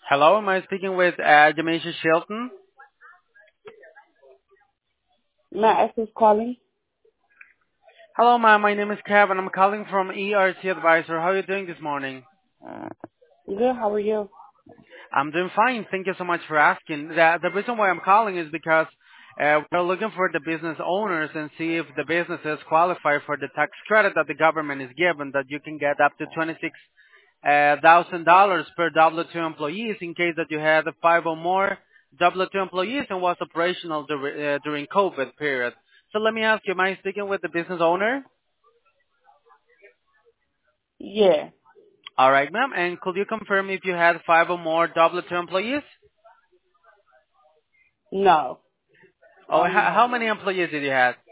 Hello, am I speaking with Demetia Shelton? May I ask who's calling? Hello, ma'am. My name is Kevin. I'm calling from ERC Advisor. How are you doing this morning? Good, how are you? I'm doing fine. Thank you so much for asking. The reason why I'm calling is because we're looking for the business owners and see if the businesses qualify for the tax credit that the government is given, that you can get up to $26,000 per W-2 employees in case that you had five or more W-2 employees and was operational during COVID period. So let me ask you, am I speaking with the business owner? Yeah. All right, ma'am. And could you confirm if you had five or more W-2 employees? No. Oh, Only how one. many employees did you have?